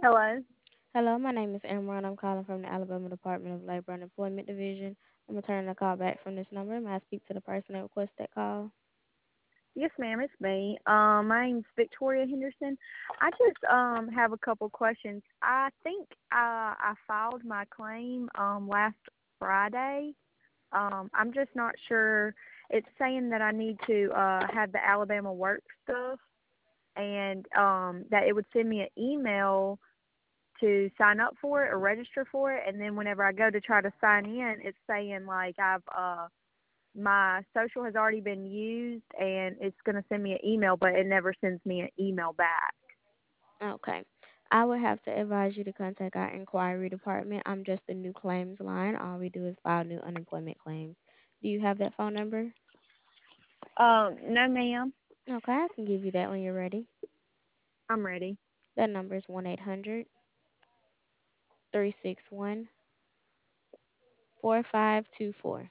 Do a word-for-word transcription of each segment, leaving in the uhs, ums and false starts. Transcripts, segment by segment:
Hello. Hello, my name is Amron. I'm calling from the Alabama Department of Labor and Employment Division. I'm returning a call back from this number. May I speak to the person that requested that call? Yes, ma'am, it's me. Um, my name's Victoria Henderson. I just um have a couple questions. I think uh, I filed my claim um last Friday. Um, I'm just not sure. It's saying that I need to uh have the Alabama work stuff and um that it would send me an email to sign up for it or register for it, and then whenever I go to try to sign in, it's saying like I've uh my social has already been used and it's going to send me an email, but it never sends me an email back. Okay. I would have to advise you to contact our inquiry department. I'm just the new claims line. All we do is file new unemployment claims. Do you have that phone number? Um, no, ma'am. Okay, I can give you that when you're ready. I'm ready. That number is one eight hundred three six one four five two four.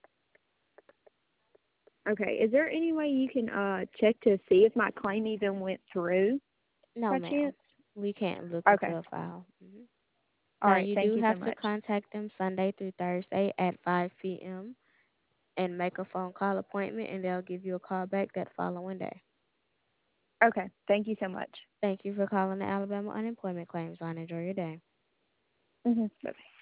Okay, is there any way you can uh check to see if my claim even went through No, by ma'am. chance? We can't look Okay. into a file. hmm All Now, right. you Thank do you so have to much. contact them Sunday through Thursday at five p m and make a phone call appointment, and they'll give you a call back that following day. Okay. Thank you so much. Thank you for calling the Alabama Unemployment Claims Line. Enjoy your day. Mhm. Bye.